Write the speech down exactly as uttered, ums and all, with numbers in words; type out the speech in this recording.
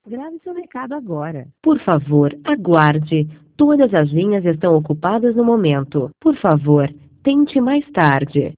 Grave seu recado agora. Por favor, aguarde. Todas as linhas estão ocupadas no momento. Por favor, tente mais tarde.